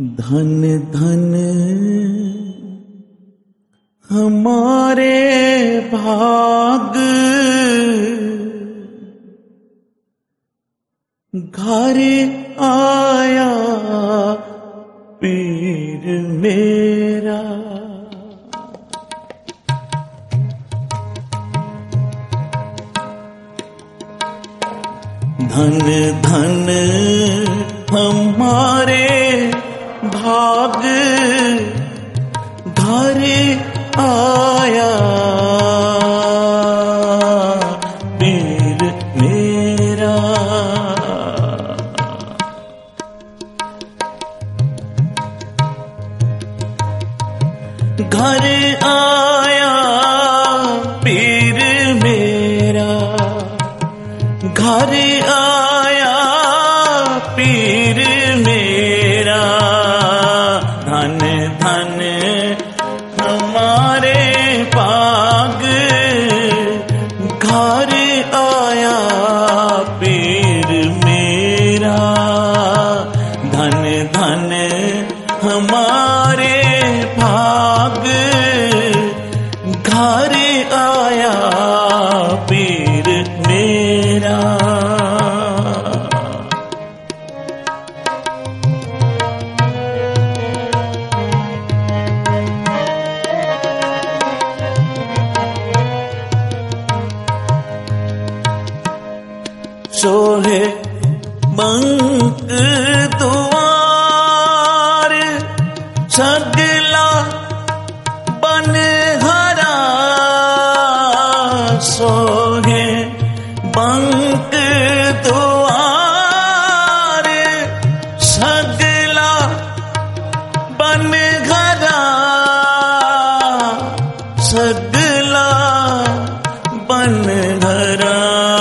धन धन हमारे भाग, घर आया पीर मेरा। धन धन हमारे भाग, घर आया पीर मेरा। घर आया पीर मेरा, घर आया पीर मेरा। धन धन हमारे भाग, घर आया पीर मेरा। धन धन हमारे भाग, घर आया पीर मेरा। सोहे बंक द्वार, सगला बन हरा। सोहे बंक द्वार, सगला बन हरा। सगला बन हरा।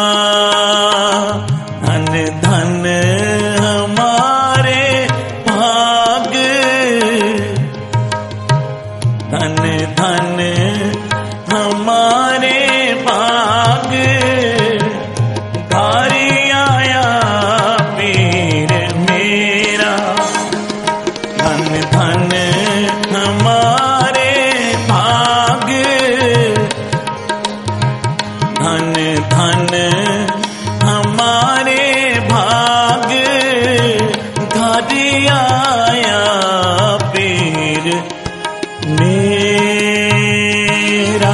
धन धन हमारे भाग, धन धन हमारे भाग, घर आया पीर मेरा। धन धन हमारे भाग, धन धन हमारे भाग, घर आया पीर मेरा।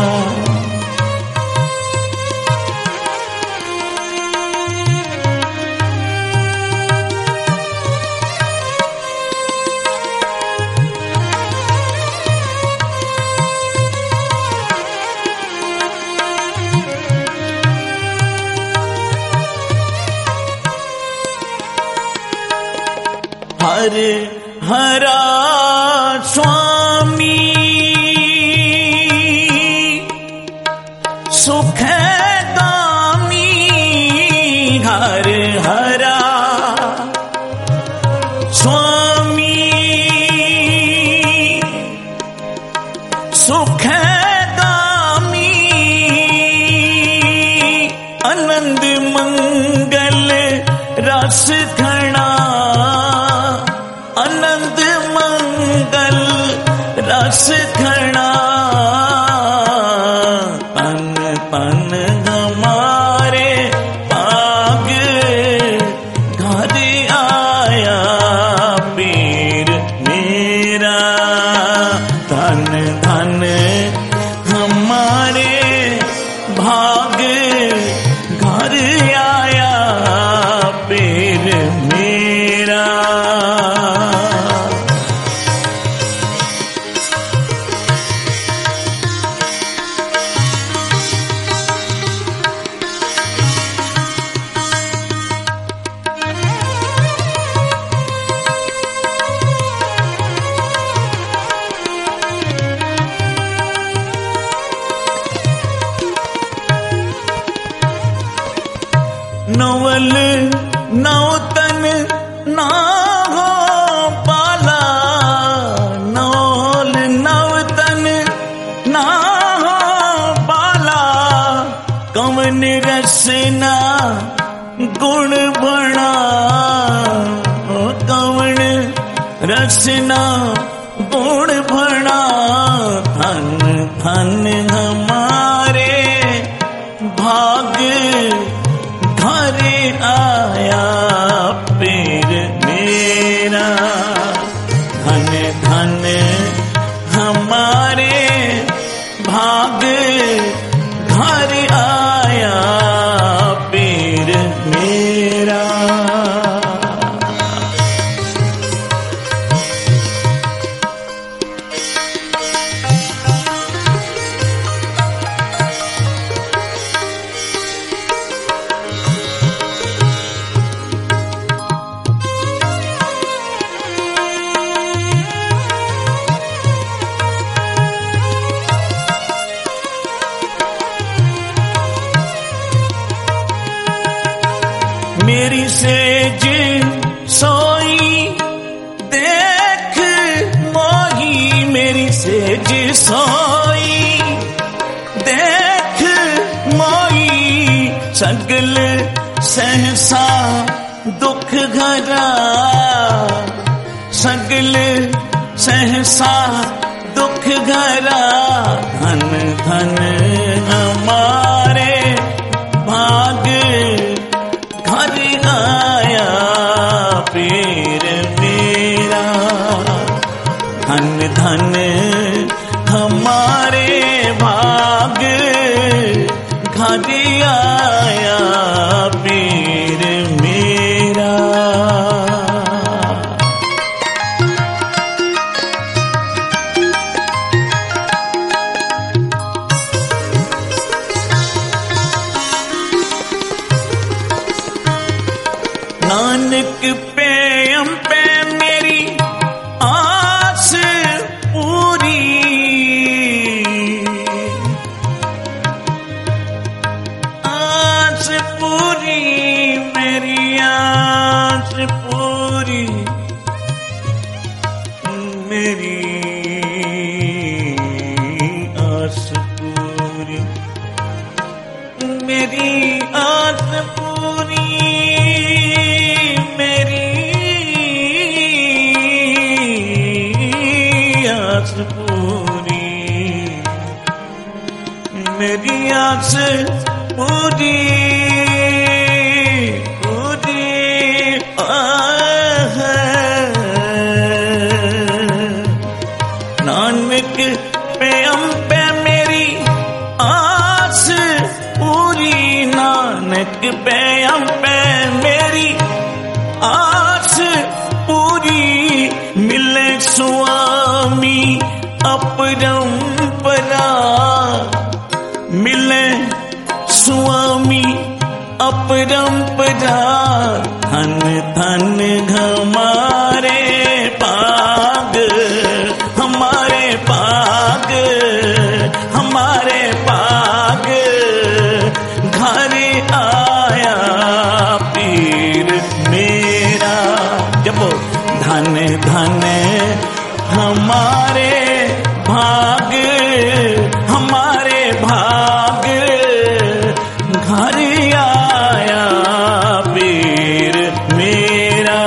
हरे हरा स्वामी सुख दामी। हरे हरा स्वामी सुख दामी। आनंद मंगल रस घना, आनंद मंगल रस घना। तन तन हमारे भाग, घर आया पीर मेरा। धन धन हमारे भाग, घर आया पीर मेरा। नवल नौतन ना हो पाला। नौल नवतन ना हो पाला। कवन रसना गुण बना, कवन रसना गुण भणा धन धन हमारे भाग घर आया पीर मेरा धन धन हमारे भाग घर आया पीर मेरा। मेरी सेज सोई देख मोही, मेरी सेज सोई देख मोही, सगल सहसा दुख घरा, सगल सहसा दुख घरा, धन धन हमारे भाग घर आया पीर मेरा, धन धन हमारे भाग घर आया पीर मेरा। नानक पे हम पे मेरी आस पूरी, आस पूरी मेरी आस पूरी, मेरी आस पूरी, मेरी आस पूरी, पूरी मेरी आस पूरी पूरी नानक पे हम पे मेरी आस पूरी, नानक पे हम पे मेरी आस पूरी, मिले स्वामी अपरंपरा, मिले स्वामी अपरंपरा, धन धन हमारे पाग, हमारे पाग, हमारे पाग घर आया पीर मेरा। जब धन धन हमारे भाग, हमारे भाग घर आया पीर मेरा।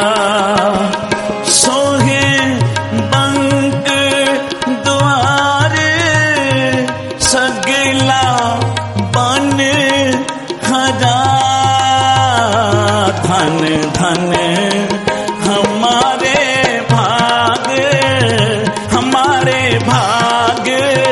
सोहे बंक द्वार सगला बन खदा, धन धन हमारे भाग, हमारे भाग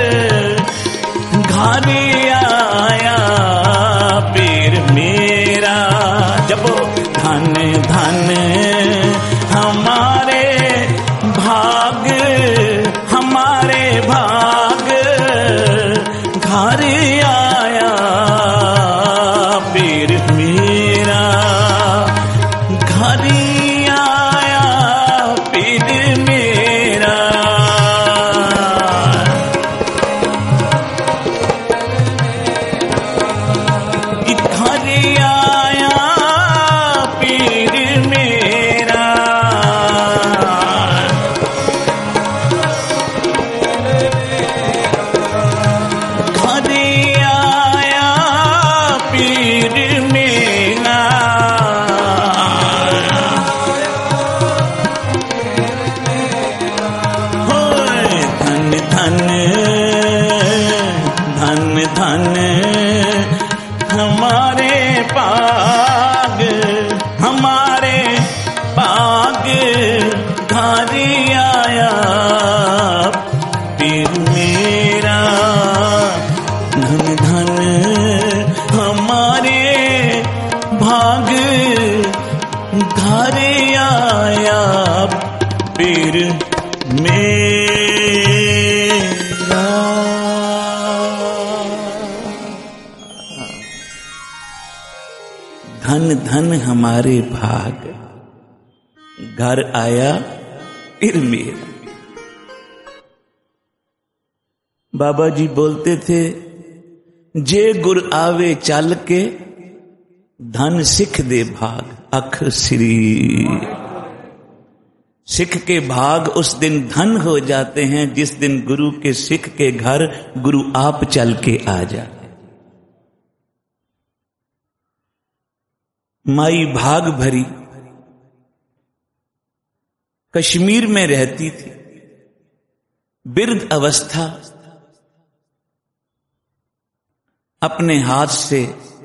पीर मेरा। धन धन हमारे भाग, घर आया पीर मेरा। बाबा जी बोलते थे, जे गुर आवे चल के, धन सिख दे भाग अख श्री। सिख के भाग उस दिन धन हो जाते हैं जिस दिन गुरु के सिख के घर गुरु आप चल के आ जाते। माई भाग भरी कश्मीर में रहती थी, बिरध अवस्था, अपने हाथ से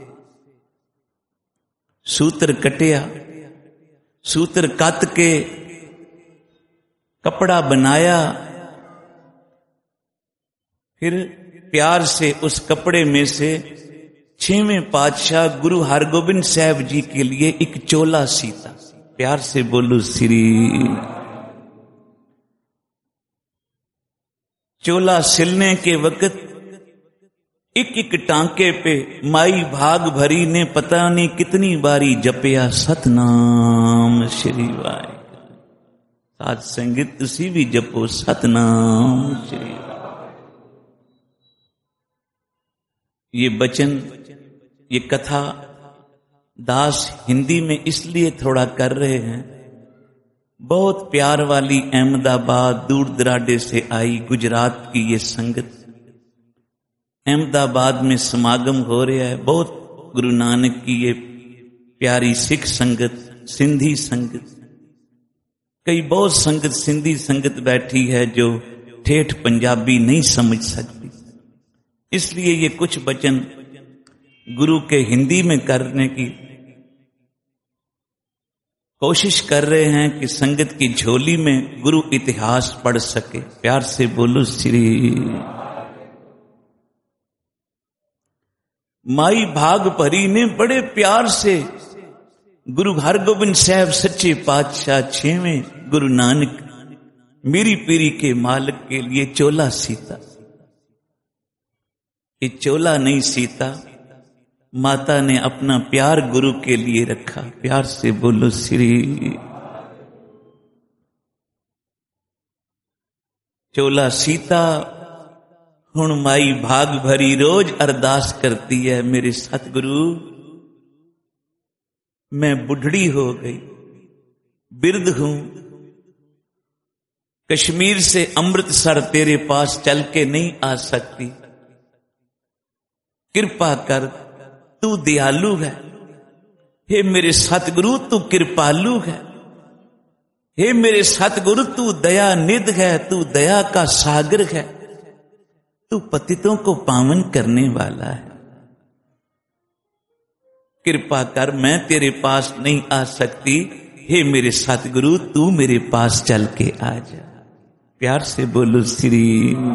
सूत्र कटिया, सूत्र काट के कपड़ा बनाया, फिर प्यार से उस कपड़े में से 6वें पातशाह गुरु हरगोबिंद साहब जी के लिए एक चोला सीता। प्यार से बोलो श्री। चोला सिलने के वक्त एक एक टांके पे माई भाग भरी ने पता नहीं कितनी बारी जपया सतनाम श्री वाहे। साध संगीत तुसी भी जपो सतनाम श्री। ये वचन, ये कथा दास हिंदी में इसलिए थोड़ा कर रहे हैं, बहुत प्यार वाली अहमदाबाद दूर दराडे से आई गुजरात की ये संगत, अहमदाबाद में समागम हो रहा है। बहुत गुरु नानक की ये प्यारी सिख संगत, सिंधी संगत, कई बहुत संगत सिंधी संगत बैठी है जो ठेठ पंजाबी नहीं समझ सकती, इसलिए ये कुछ वचन गुरु के हिंदी में करने की कोशिश कर रहे हैं कि संगत की झोली में गुरु इतिहास पढ़ सके। प्यार से बोलो श्री। माई भाग भरी ने बड़े प्यार से गुरु हरगोबिंद साहब सच्चे पातशाह 6वें गुरु नानक मेरी पीरी के मालिक के लिए चोला सीता। ये चोला नहीं सीता, माता ने अपना प्यार गुरु के लिए रखा। प्यार से बोलो श्री। चोला सीता हुण माई भाग भरी रोज अरदास करती है, मेरे सतगुरु मैं बुढ़ड़ी हो गई, बिरध हूं, कश्मीर से अमृतसर तेरे पास चल के नहीं आ सकती, कृपा कर, तू दयालु है। हे मेरे सतगुरु तू कृपालु है। हे मेरे सतगुरु तू दया निध है, तू दया का सागर है, तू पतितों को पावन करने वाला है। कृपा कर, मैं तेरे पास नहीं आ सकती, हे मेरे सतगुरु तू मेरे पास चल के आ जा। प्यार से बोलो श्री।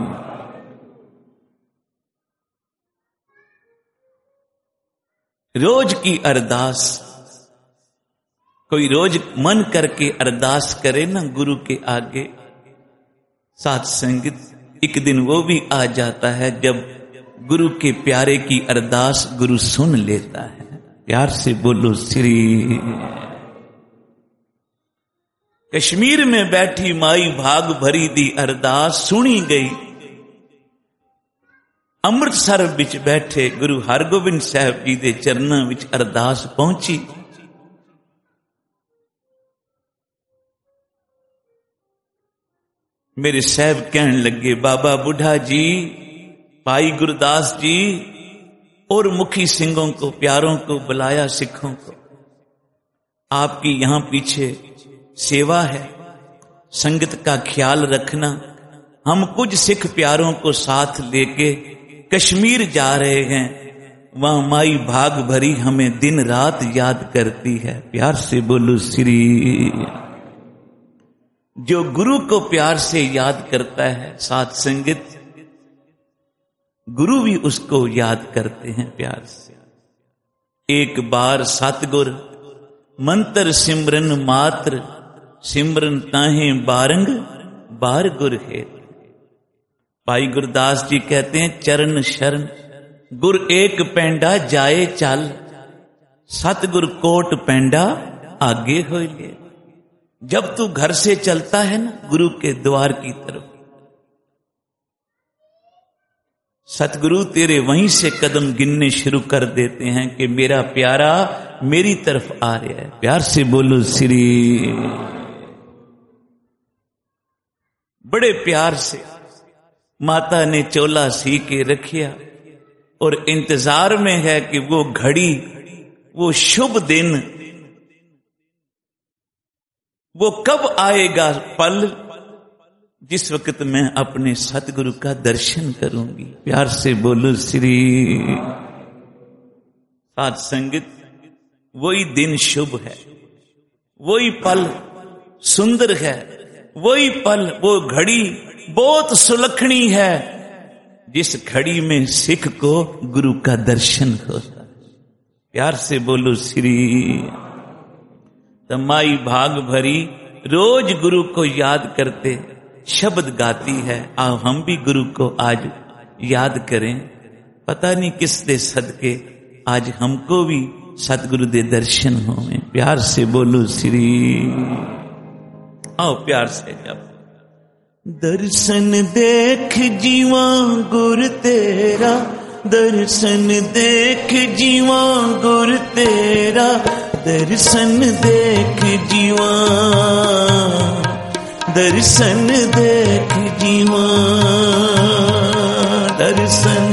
रोज की अरदास, कोई रोज मन करके अरदास करे ना गुरु के आगे, साथ संगत एक दिन वो भी आ जाता है जब गुरु के प्यारे की अरदास गुरु सुन लेता है। प्यार से बोलो श्री। कश्मीर में बैठी माई भाग भरी दी अरदास सुनी गई। अमृतसर विच बैठे गुरु हरगोबिंद साहब जी दे चरनां विच अरदास पहुंची। मेरे साहब कहने लगे, बाबा बुढ़ा जी, भाई गुरदास जी और मुखी सिंहों को, प्यारों को बुलाया, सिखों को, आपकी यहां पीछे सेवा है, संगत का ख्याल रखना। हम कुछ सिख प्यारों को साथ लेके कश्मीर जा रहे हैं, वहां माई भाग भरी हमें दिन रात याद करती है। प्यार से बोलो श्री। जो गुरु को प्यार से याद करता है, साथ संगत गुरु भी उसको याद करते हैं प्यार से। एक बार सतगुर मंत्र सिमरन मात्र, सिमरन ताहे बारंग बार गुर है। भाई गुरदास जी कहते हैं चरण शरण गुर एक पैंडा जाए चल, सतगुर कोट पैंडा आगे हो ले। जब तू घर से चलता है ना गुरु के द्वार की तरफ, सतगुरु तेरे वहीं से कदम गिनने शुरू कर देते हैं कि मेरा प्यारा मेरी तरफ आ रहा है। प्यार से बोलो श्री। बड़े प्यार से माता ने चोला सी के रखिया और इंतजार में है कि वो घड़ी, वो शुभ दिन, वो कब आएगा पल जिस वक्त मैं अपने सतगुरु का दर्शन करूंगी। प्यार से बोलो श्री। साथ संगत, वही दिन शुभ है, वही पल सुंदर है, वही पल, वो घड़ी बहुत सुलखनी है जिस घड़ी में सिख को गुरु का दर्शन होता। प्यार से बोलो श्री। तमाई भाग भरी रोज गुरु को याद करते शब्द गाती है। आओ हम भी गुरु को आज याद करें। पता नहीं किस दे सदके आज हमको भी सतगुरु दे दर्शन हों। प्यार से बोलो श्री। आओ प्यार से जब दर्शन देख जीवा गुर तेरा, दर्शन देख जीवा गुर तेरा, दर्शन देख जीवा, दर्शन देख जीवा, दर्शन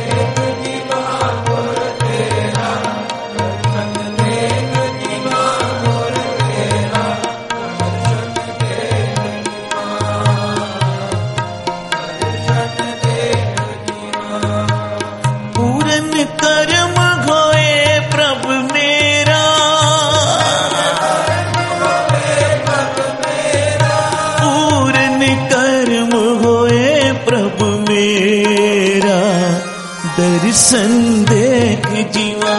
दर्शन देख जीवा,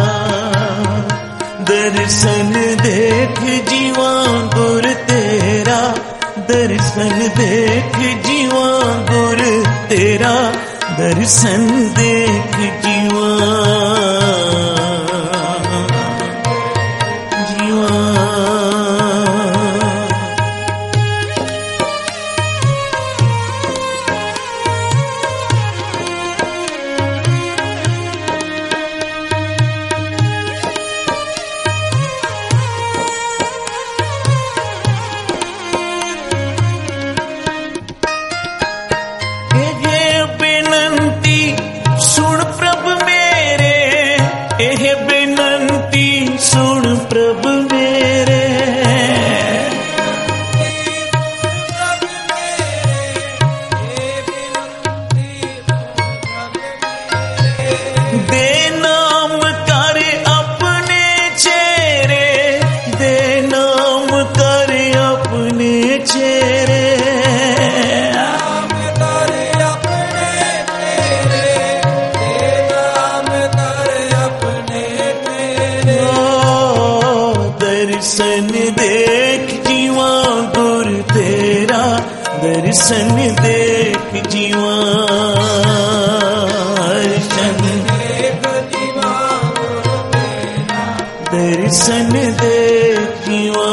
दर्शन देख जीवा गुर तेरा, दर्शन देख जीवा गुर तेरा, दर्शन देख जीवा, जीवा। दर्शन देख जीवा गुर तेरा, दर्शन देख जीवा, दर्शन देख जीवा।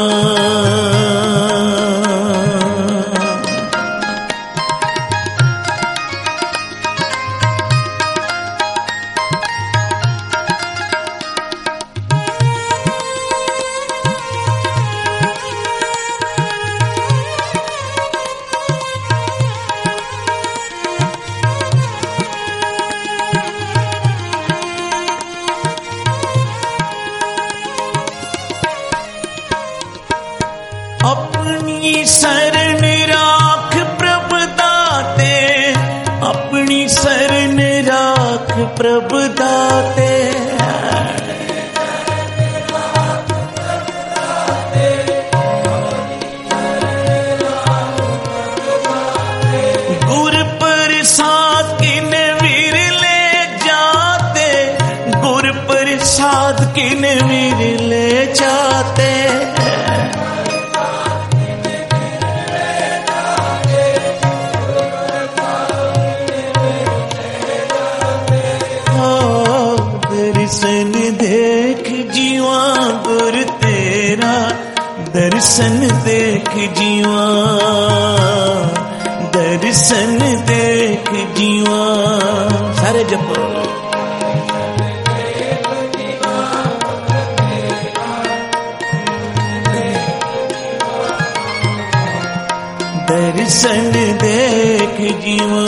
अपनी शरण राख प्रभु दाते, अपनी शरण राख प्रभु दाते, गुर प्रसाद किन वीर ले जाते, गुर प्रसाद किन वीर ले जाते, दर्शन देख जीवा, दर्शन देख जीवा। सारे जपो। दर्शन देख जीवा।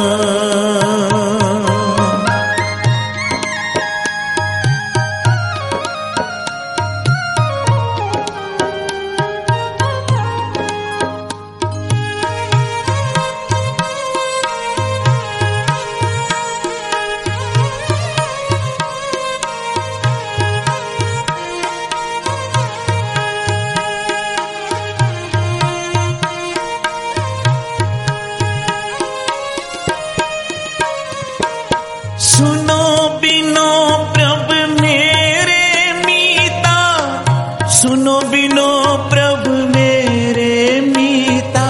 सुनो बिनो प्रभु मेरे मीता, सुनो बिनो प्रभु मेरे मीता।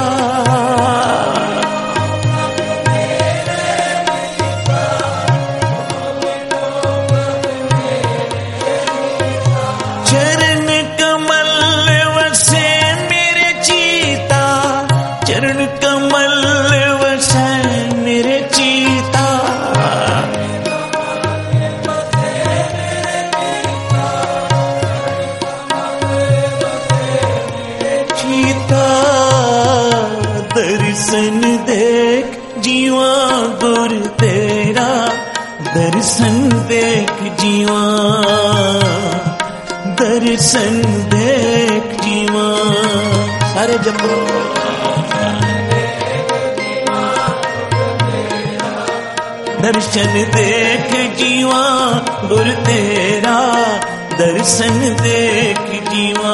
चरण कमल वसे मेरे चीता, चरण कमल वसे मेरे चीता। दर्शन देख जीवा गुर तेरा, दर्शन देख जीवा, दर्शन देख जीवा। सारे जपो। दर्शन देख जीवा गुर तेरा, दर्शन देख जीवा।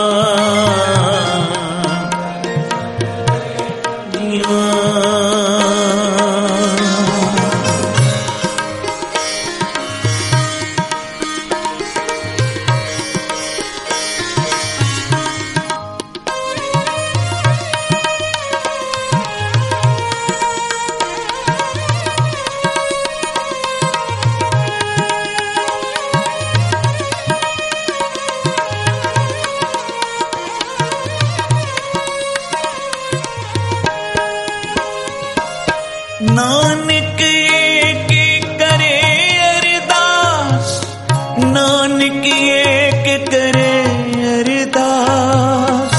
नानक एक करे अरदास, नानक एक करे अरदास।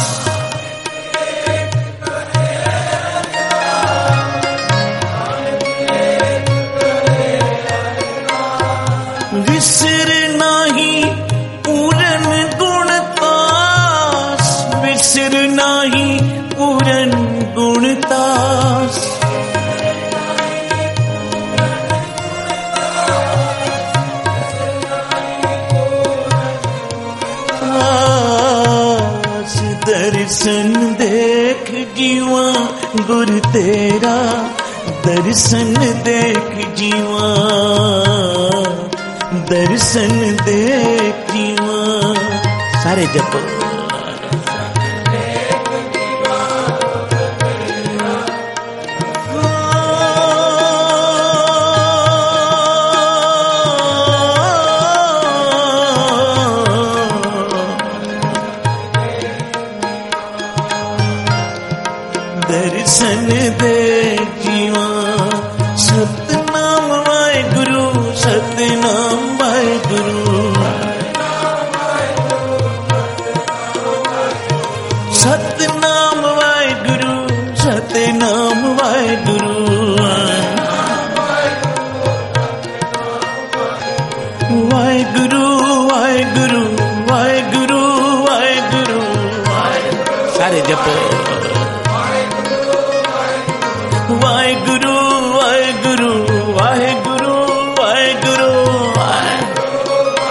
विसर नाही पूरन गुणतास, विसर नाही पूरन गुणतास। दर्शन देख जीवा गुर तेरा, दर्शन देख जीवा, दर्शन देख जीवा। सारे जपो। दर्शन देख जीवा। सतनाम वाहेगुरु, सतनाम वाहेगुरु, सतनाम वाहेगुरु, सतनाम वाहेगुरु। वाहेगुरु वाहेगुरु वाहेगुरु वाहेगुरु। सारे जपो। वाहेगुरु वाहेगुरु वाहेगुरु वाहेगुरु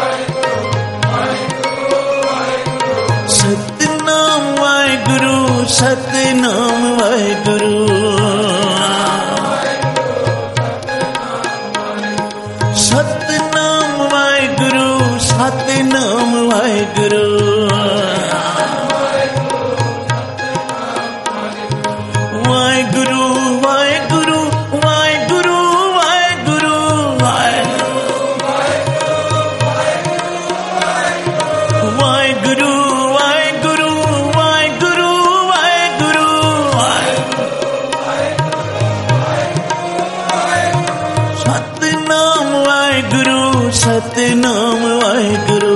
सतनाम वाहेगुरु,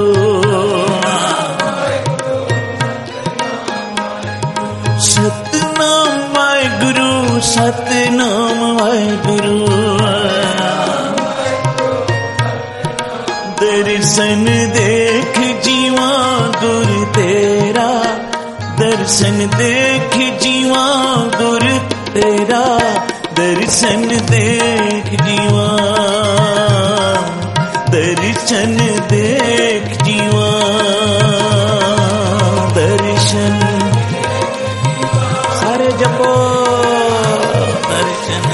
सतनाम वाहेगुरु, सतनाम वाहेगुरु। दर्शन देख जीवा गुरु तेरा, दर्शन देख जीवा गुरु तेरा, दर्शन देख जीवा, दर्शन देख जीवा, दर्शन सारे जपो दर्शन।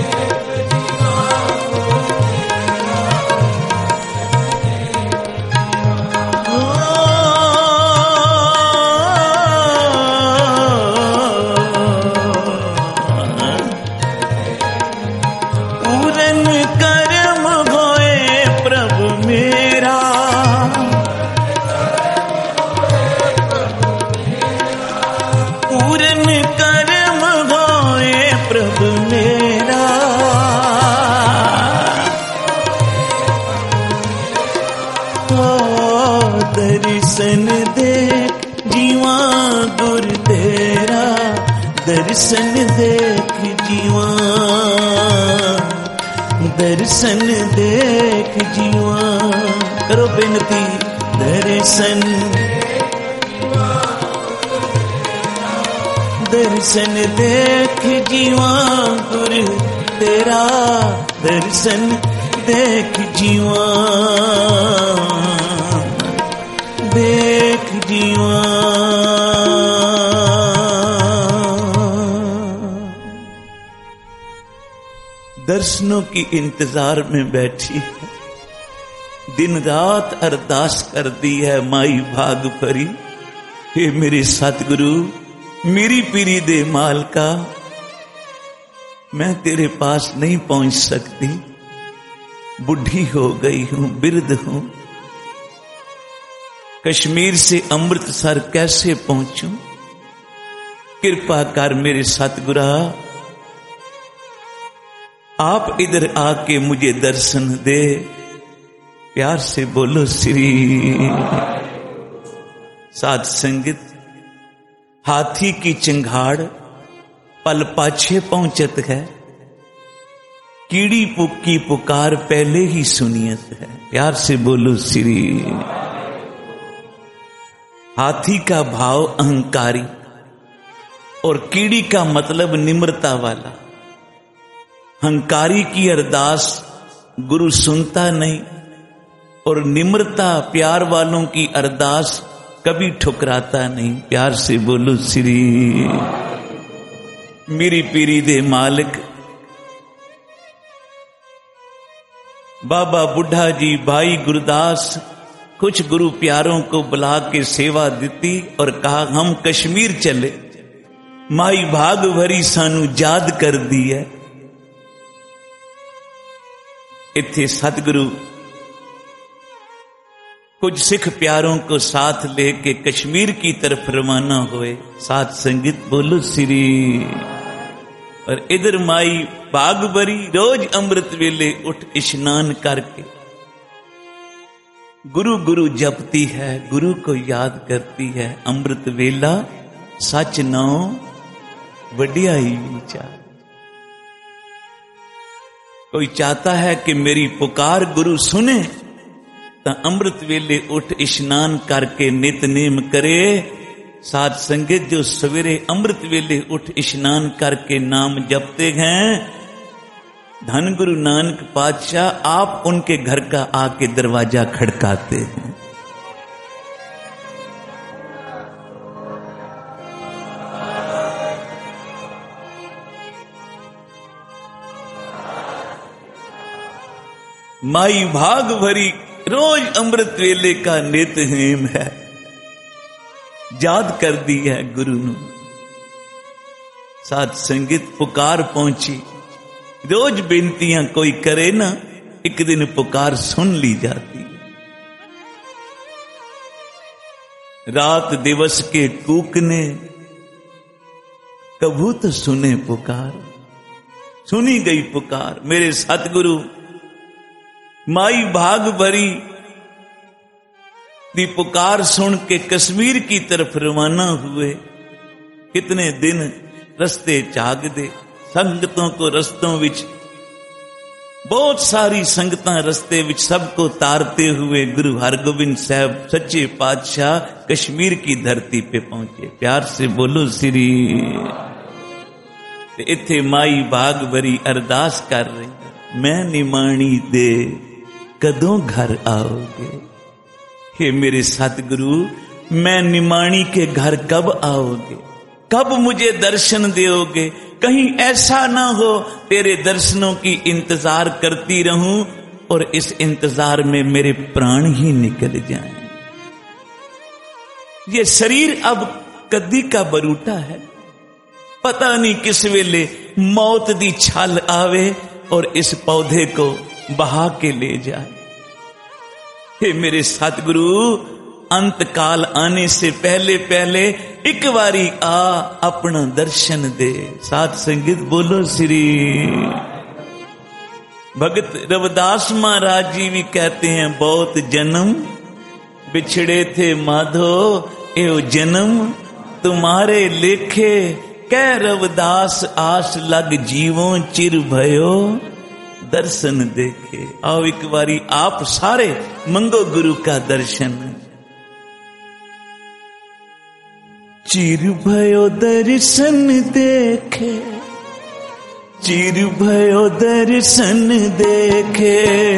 दर्शन देख जीवा गुरु तेरा, दर्शन देख जीवा, दर्शन देख जीवा। करो बेनती, दर्शन दर्शन देख जीवा गुरु तेरा, दर्शन देख जीवा, देख जीवा। दर्शनों की इंतजार में बैठी है, दिन रात अरदास कर दी है माई भाग भरी। हे मेरे सतगुरु, मेरी पीरी दे मालका, मैं तेरे पास नहीं पहुंच सकती, बुढ़ी हो गई हूं, बिरध हूं। कश्मीर से अमृतसर कैसे पहुंचूं? कृपा कर मेरे सतगुरा, आप इधर आके मुझे दर्शन दे। प्यार से बोलो श्री। साध संगत, हाथी की चिंगाड़ पल पाछे पहुंचत है, कीड़ी पुक्की पुकार पहले ही सुनियत है। प्यार से बोलो श्री। हाथी का भाव अहंकारी और कीड़ी का मतलब निम्रता वाला। अहंकारी की अरदास गुरु सुनता नहीं, और निम्रता प्यार वालों की अरदास कभी ठुकराता नहीं। प्यार से बोलो श्री। मेरी पीरी दे मालिक बाबा बुढ़ा जी, भाई गुरदास, कुछ गुरु प्यारों को बुला के सेवा दी और कहा हम कश्मीर चले, माई भाग भरी सानू याद कर दी है। इत्थे सतगुरु कुछ सिख प्यारों को साथ लेके कश्मीर की तरफ रवाना हुए। साथ संगीत बोलो श्री। और इधर माई भाग भरी रोज अमृत वेले उठ स्नान करके गुरु गुरु जपती है, गुरु को याद करती है। अमृत वेला सच नाओ वडियाई विचार। कोई चाहता है कि मेरी पुकार गुरु सुने, तो अमृत वेले उठ स्नान करके नितनेम करे। साध संगत जो सवेरे अमृत वेले उठ स्नान करके नाम जपते हैं, धन गुरु नानक पातशाह आप उनके घर का आके दरवाजा खड़काते हैं। माई भाग भरी रोज अमृत वेले का नित हेम है, याद कर दी है गुरु ने। साध संगीत पुकार पहुंची, रोज बेनतियां कोई करे ना, एक दिन पुकार सुन ली जाती। रात दिवस के कूकने कभू तो सुने पुकार। सुनी गई पुकार। मेरे सतगुरु माई भाग भरी दी पुकार सुन के कश्मीर की तरफ रवाना हुए। कितने दिन रस्ते झाग दे, संगतों को रस्तों विच, बहुत सारी संगतां रस्ते विच सबको तारते हुए गुरु हरगोबिंद साहब सच्चे पातशाह कश्मीर की धरती पे पहुंचे। प्यार से बोलो श्री। इत्थे माई भाग भरी अरदास कर रही, मैं निमाणी दे कदों घर आओगे। हे मेरे सतगुरु, मैं निमाणी के घर कब आओगे, कब मुझे दर्शन दोगे। कहीं ऐसा ना हो तेरे दर्शनों की इंतजार करती रहूं और इस इंतजार में मेरे प्राण ही निकल जाएं। ये शरीर अब कद्दी का बरूटा है, पता नहीं किस वेले मौत दी छाल आवे और इस पौधे को बहा के ले जाए। हे मेरे सतगुरु, अंत काल आने से पहले पहले एक बारी आ अपना दर्शन दे। साथ संगीत बोलो श्री। भगत रविदास महाराज जी भी कहते हैं, बहुत जन्म बिछड़े थे माधो, एओ जन्म तुम्हारे लेखे। कह रविदास आस लग जीवों चिर भयो दर्शन देखे। आओ एक बारी आप सारे मंगो गुरु का दर्शन। चिर भयो दर्शन देखे, चिर भयो दर्शन देखे।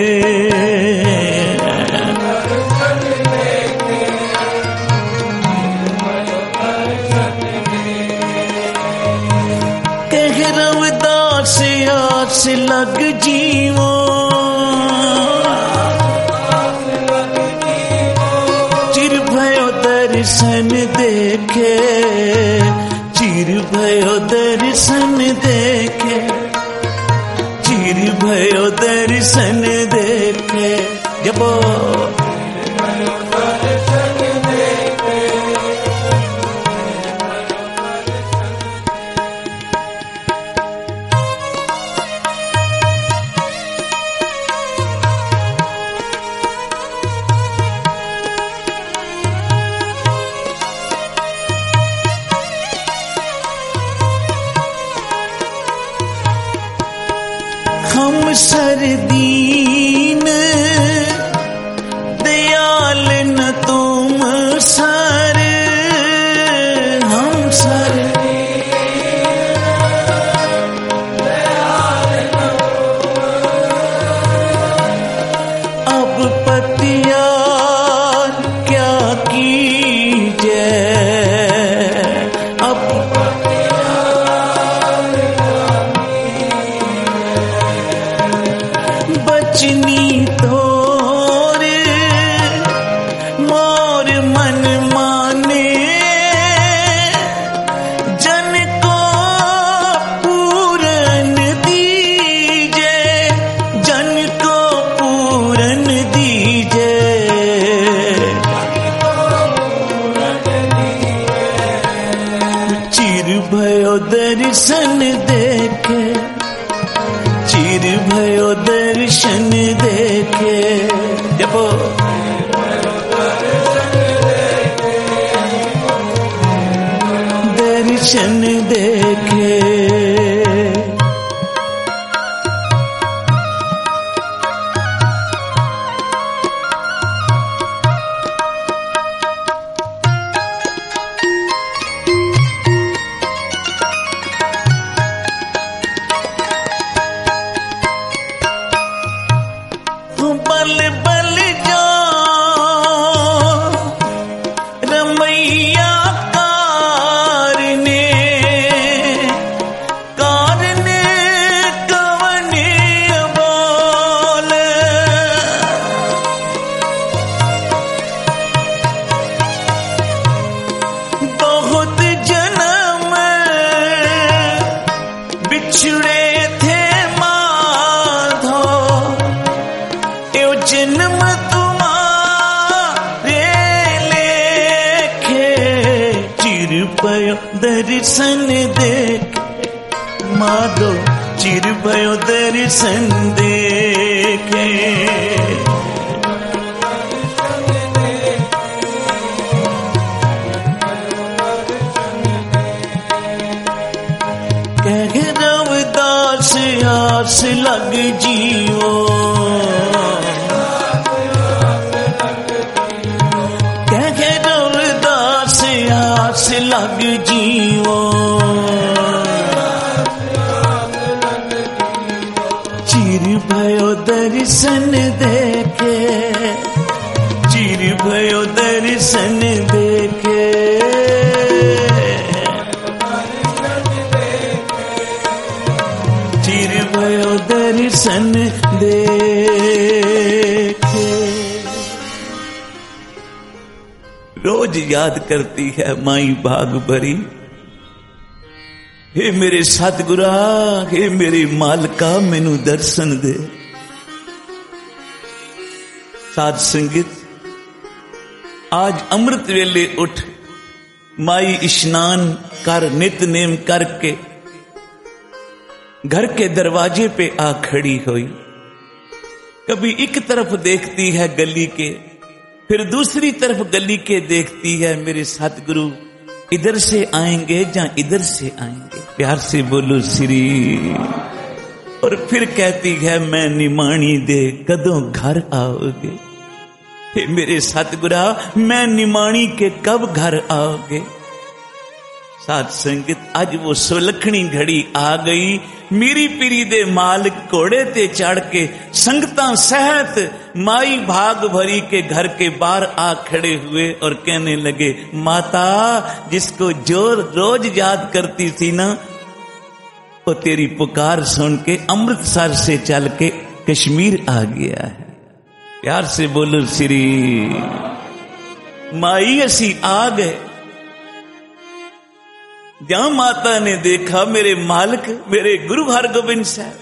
कह रविदास आस लग जीवो, चिर भयो दर्शन देखे, चिर भयो दर्शन देखे, चिर भयो दर्शन देखे। जबो हम सरदीन दयाल न तुम सर, हम सर अब पतियार क्या कीजे, अब बचनी तोर मोर मन माने, जन को पूरन दीजे, जन को पूरन दीजे। चिर भयो दर्शन देखे, चिर भयो दर्शन देखे। जबो दर्शन देखे। बल बल जाओ रमैया कारने, कारने कवने बोल। बहुत जन्म बिछड़े थे माधो, जन्म तुम्हारे लेखे। चिर भयो दर्शन देखे माधो, चिर भयो दर्शन देखे। आस लग जीवो, कहे रविदास आस लग जीवो, चिर भयो दर्शन देखे, चिर भयो दर्शन देखे, चिर भयो दर्शन देखे। रोज याद करती है माई भाग भरी, हे मेरे सतगुरा, हे मेरे मालका मैनू दर्शन दे। साध संगत, आज अमृत वेले उठ माई स्नान कर नितनेम करके घर के दरवाजे पे आ खड़ी हुई। कभी एक तरफ देखती है गली के, फिर दूसरी तरफ गली के देखती है मेरे सतगुरु इधर से आएंगे या इधर से आएंगे। प्यार से बोलो श्री। और फिर कहती है मैं निमाणी दे कदों घर आओगे। हे मेरे सतगुरा, मैं निमाणी के कब घर आओगे। साध संगत, आज वो सुलखनी घड़ी आ गई। मेरी पीरी दे मालिक घोड़े ते चढ़ के संगतां सहित माई भाग भरी के घर के बाहर आ खड़े हुए और कहने लगे, माता जिसको जो रोज याद करती थी ना, वो तेरी पुकार सुन के अमृतसर से चल के कश्मीर आ गया है। प्यार से बोलो श्री। माई असी आ गए। जहां माता ने देखा मेरे मालिक, मेरे गुरु हरगोबिंद साहब,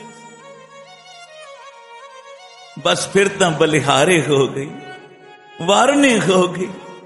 बस फिर तो बलिहारे हो गई, वारने हो गई।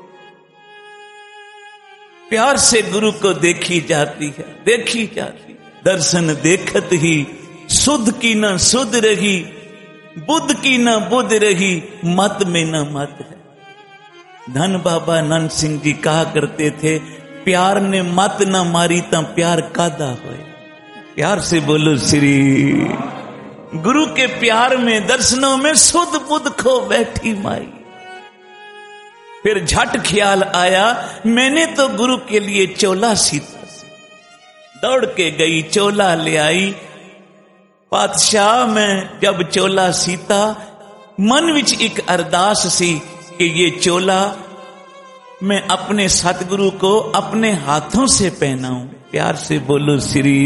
प्यार से गुरु को देखी जाती है, देखी जाती। दर्शन देखत ही सुध की न सुध रही, बुद्ध की न बुद्ध रही, मत में न मत है। धन बाबा नंद सिंह जी कहा करते थे, प्यार ने मत न मारी ता प्यार कादा होए। प्यार से बोलो श्री। गुरु के प्यार में, दर्शनों में सुध बुद्ध खो बैठी माई। फिर झट ख्याल आया, मैंने तो गुरु के लिए चोला सीता सी। दौड़ के गई, चोला ले आई। पातशाह, मैं जब चोला सीता, मन विच एक अरदास सी कि ये चोला मैं अपने सतगुरु को अपने हाथों से पहनाऊं। प्यार से बोलो श्री।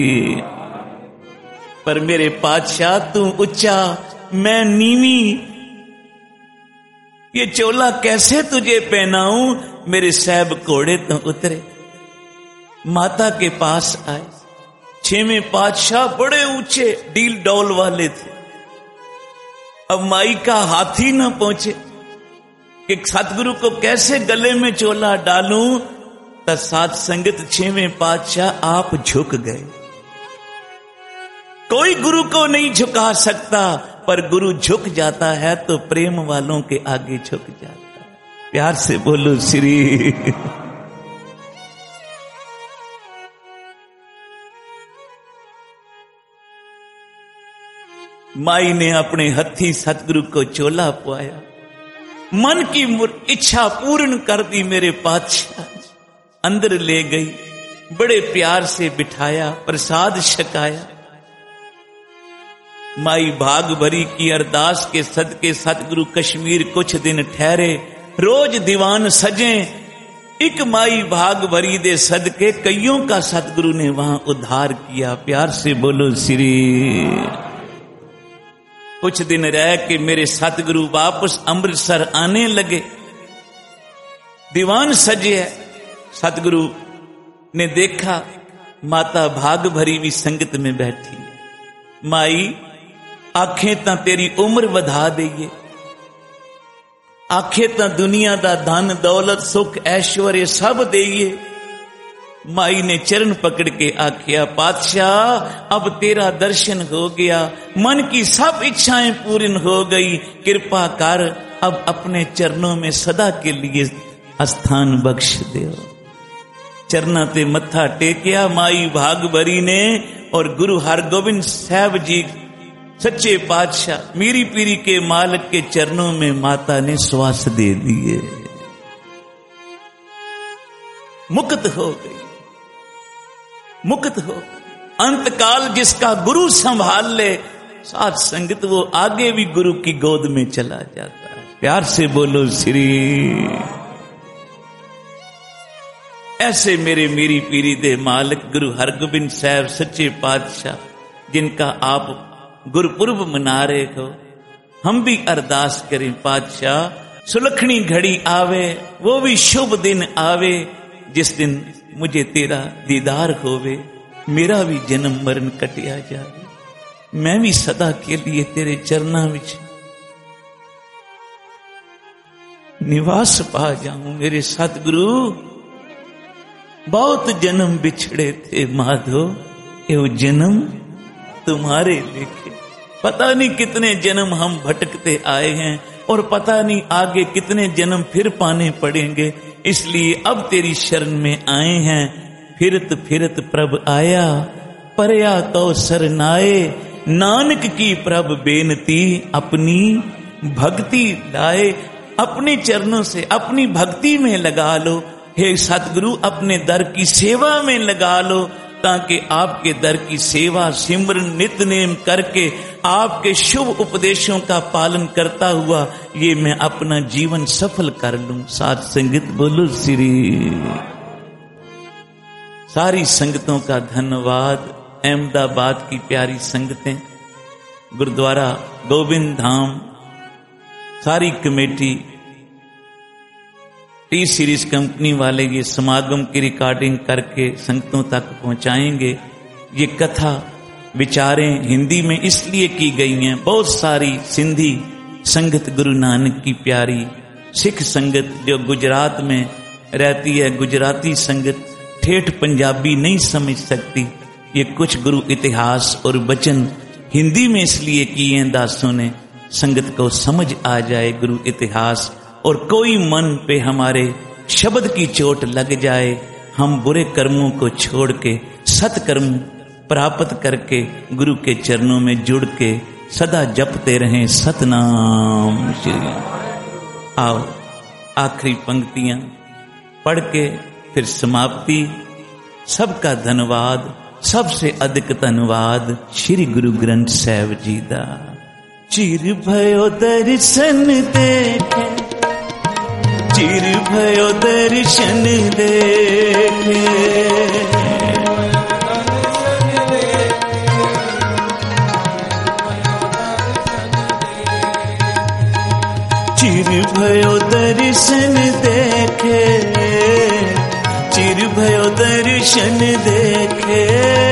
पर मेरे पातशाह, तू ऊंचा मैं नीवी, ये चोला कैसे तुझे पहनाऊं। मेरे साहब घोड़े तो उतरे, माता के पास आए। 6वें पातशाह बड़े ऊंचे डील डौल वाले थे। अब माई का हाथी न पहुंचे कि सतगुरु को कैसे गले में चोला डालूं। तो साध संगत, 6वें पातशाह आप झुक गए। कोई गुरु को नहीं झुका सकता, पर गुरु झुक जाता है तो प्रेम वालों के आगे झुक जाता है। प्यार से बोलो श्री। माई ने अपने हथी सतगुरु को चोला पवाया, मन की इच्छा पूर्ण कर दी। मेरे पातशाह अंदर ले गई, बड़े प्यार से बिठाया, प्रसाद छकाया। माई भाग भरी की अरदास के सदके सतगुरु कश्मीर कुछ दिन ठहरे। रोज दीवान सजे, एक माई भाग भरी दे सदके कईयों का सतगुरु ने वहां उद्धार किया। प्यार से बोलो श्री। कुछ दिन रह के मेरे सतगुरु वापस अमृतसर आने लगे। दीवान सजे है। सतगुरु ने देखा माता भाग भरी भी संगत में बैठी। माई, आखे तां तेरी उम्र वधा देइए, आखे तां दुनिया दा धन दौलत सुख ऐश्वर्य सब देइए। माई ने चरण पकड़ के आखिया, पातशाह अब तेरा दर्शन हो गया, मन की सब इच्छाएं पूर्ण हो गई, कृपा कर अब अपने चरणों में सदा के लिए स्थान बख्श दो। चरना ते मत्था टेकिया माई भाग भरी ने, और गुरु हरगोबिंद साहब जी सच्चे पातशाह मीरी पीरी के मालिक के चरणों में माता ने श्वास दे दिए, मुक्त हो गई, मुक्त हो। अंतकाल जिसका गुरु संभाल ले, साथ संगत वो आगे भी गुरु की गोद में चला जाता है। प्यार से बोलो श्री। ऐसे मेरे मीरी पीरी दे मालिक गुरु हरगोबिंद साहब सच्चे पातशाह, जिनका आप गुरपुरब मना रहे हो, हम भी अरदास करें पातशाह सुलखनी घड़ी आवे, वो भी शुभ दिन आवे, जिस दिन मुझे तेरा दीदार होवे, मेरा भी जन्म मरण कटिया जावे, मैं भी सदा के लिए तेरे चरना विच निवास पा जाऊं। मेरे सतगुरु बहुत जन्म बिछड़े थे माधो, ये जन्म तुम्हारे लेखे। पता नहीं कितने जन्म हम भटकते आए हैं, और पता नहीं आगे कितने जन्म फिर पाने पड़ेंगे, इसलिए अब तेरी शरण में आए हैं। फिरत फिरत प्रभ आया, परया तो सरनाए, नानक की प्रभ बेनती अपनी भक्ति लाए। अपने चरणों से अपनी भक्ति में लगा लो हे सतगुरु, अपने दर की सेवा में लगा लो, ताकि आपके दर की सेवा सिमरन नित्यनेम करके आपके शुभ उपदेशों का पालन करता हुआ ये मैं अपना जीवन सफल कर लूं। साथ संगत बोलो श्री। सारी संगतों का धन्यवाद। अहमदाबाद की प्यारी संगतें, गुरुद्वारा गोविंद धाम, सारी कमेटी, टी सीरीज कंपनी वाले ये समागम की रिकॉर्डिंग करके संगतों तक पहुंचाएंगे। ये कथा विचारें हिंदी में इसलिए की गई हैं, बहुत सारी सिंधी संगत गुरु नानक की प्यारी, सिख संगत जो गुजरात में रहती है, गुजराती संगत ठेठ पंजाबी नहीं समझ सकती, ये कुछ गुरु इतिहास और वचन हिंदी में इसलिए किए हैं दासों ने, संगत को समझ आ जाए गुरु इतिहास, और कोई मन पे हमारे शब्द की चोट लग जाए, हम बुरे कर्मों को छोड़ के सत्कर्म प्राप्त करके गुरु के चरणों में जुड़ के सदा जपते रहें सतनाम श्री। आओ आखिरी पंक्तियां पढ़ के फिर समाप्ति। सबका धन्यवाद, सबसे अधिक धन्यवाद श्री गुरु ग्रंथ साहिब जी दा। चिर भयो दर्शन देखे, चिर भयो दर्शन देखे, चिर भयो दर्शन देखे, चिर भयो दर्शन देखे,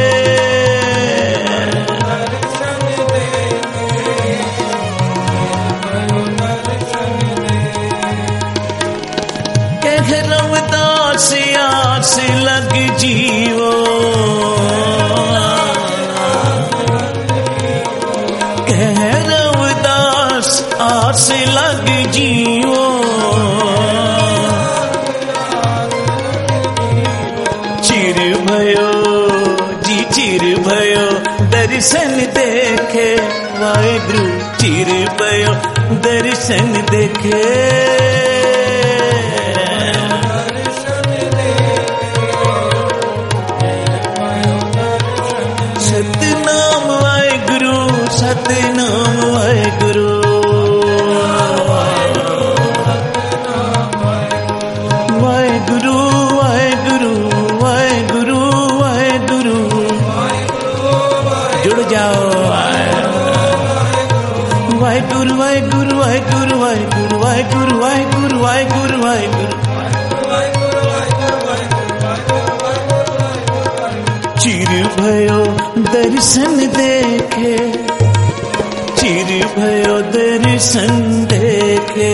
रवदास आस लग जीवो, कह रवदास आस लग जीवो, चिर भयो जी चिर भयो दर्शन देखे, वाहेगुरु चिर भयो दर्शन देखे, सतनाम वाहेगुरु, सतनाम वाहेगुरु, वाहेगुरु वाहेगुरु वाहेगुरु वाहेगुरु, जुड़ जाओ वाहेगुरु वाहेगुरु वाहेगुरु वाहेगुरु वाहेगुरु वाहेगुरु वाहेगुरु वाहेगुरु। चिर भयो दर्शन देखे, चिर भयो दर्शन देखे,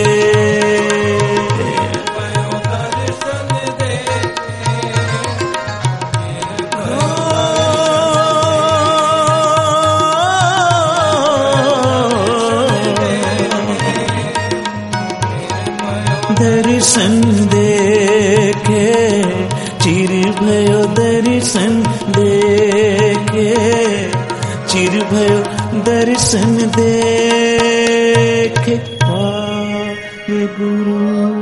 दर्शन देखे, चिर दूर भयो दर्शन देखे गुरु।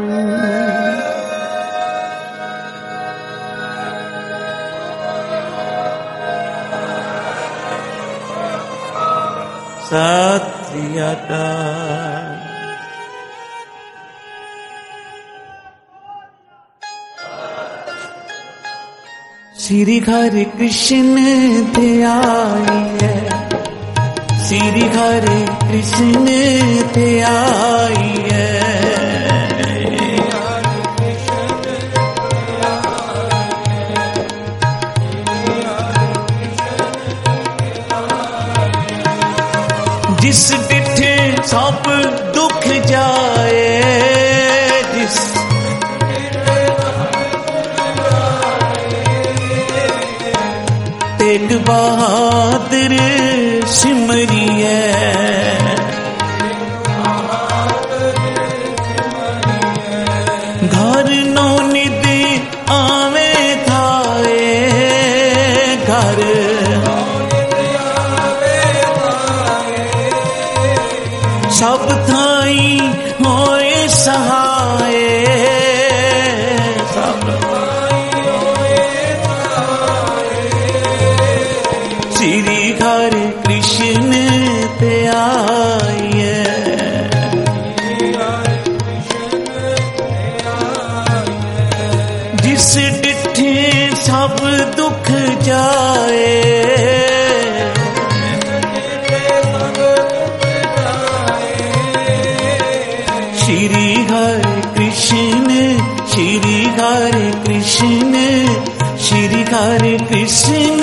सत श्री अकाल। श्री हरे कृष्ण ध्याइए, श्री हरे कृष्ण ध्याइए। जिस डिठे सब दुख जाए, जिस तेग बहादुर सिमरिए, घर नौ निद आवे थाए, घर सब थाई होए सहाय, सब श्री हरे कृष्ण ध्याइए। जिस डिठे सब दुख जाए, श्री हरे कृष्ण, श्री हरे कृष्ण, श्री हरे कृष्ण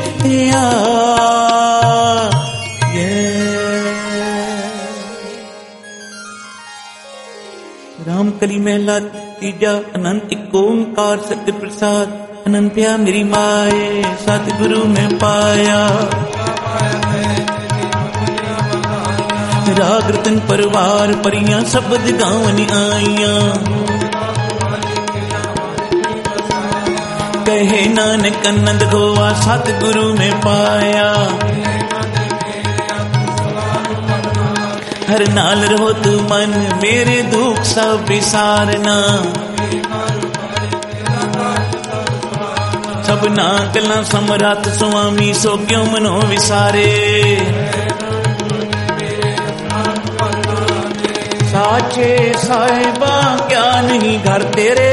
राम कली महला तीजा। अनंत एक ओंकार सत्य प्रसाद, अनंत्या मेरी माए सतगुरु में पाया। राग रतन परवार परियां शब्द गावन आईया, कहे नानक आनंद खोवा सतगुरु में पाया। हर नाल रहो तू मन मेरे दुख सब विसारना, सब नागला समरथ स्वामी सो क्यों मनो विसारे। साचे साहिबा क्या नहीं घर तेरे,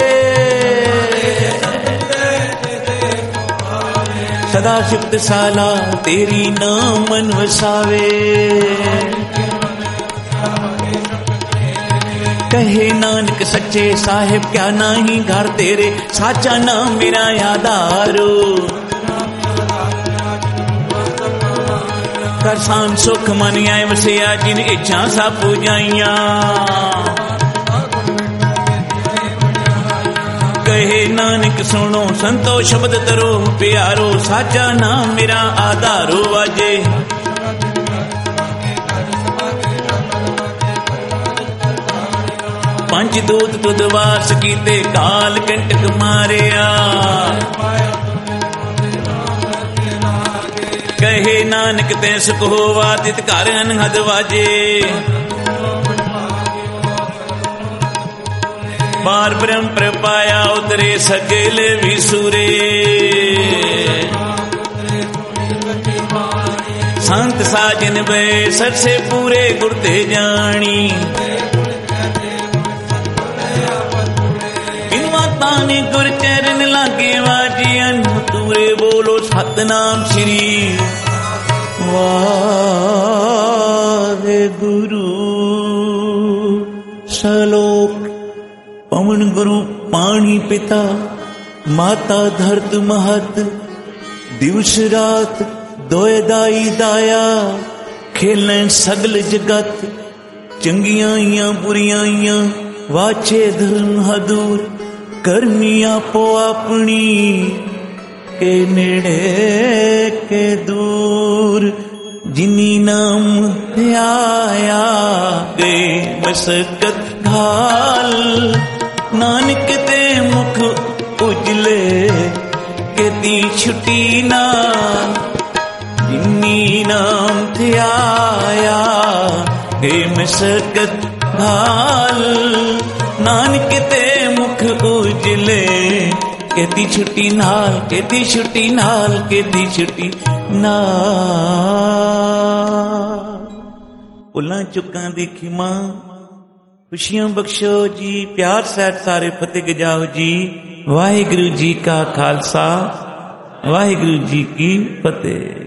सदा सिफ्त साला तेरी नाम मन वसावे। कहे नानक सच्चे साहिब क्या नहीं घर तेरे, साचा नाम मेरा आधारो। कर शान सुख मन आए वसिया जिन इच्छा सा पूजाइया। कहे नानक सुनो संतो शब्द तरो प्यारो, साचा नाम मेरा आधारो वाजे। पंच दूत तुद वास कीते काल कंटक मारिया। कहे नानक ते सुख होवा तित घर अनहद वाजे। बार ब्रह्म प्रपाया उतरे सकेले विसुरे। संत साजन वे सर से पूरे गुरते जानी। ताने गुर चरण लागे वाजियन तूरे बोलो सतनाम श्री वाहेगुरु। सलोक पवन गुरु पानी पिता, माता धरत महत, दिवस रात दोए दाई दाया। खेलें सगल जगत चंगियां इयां बुरियां इयां, वाचे धर्म हदूर करनी आपो अपनी। के नेड़े के दूर जिनी नाम ध्याया गए मसकत घाल। नानक ते मुख उजले के दी छुटी ना, जिनी नाम सकत हाल, नानक ते मुख उजले, केती छुट्टी नाल, केती छुट्टी नाल, केती छुट्टी नाल। भुलां चुकां दी खिमा, खुशियां बख्शो जी, प्यार सैत सारे फतेह गजाओ जी। वाहिगुरु जी का खालसा, वाहिगुरु जी की फतेह।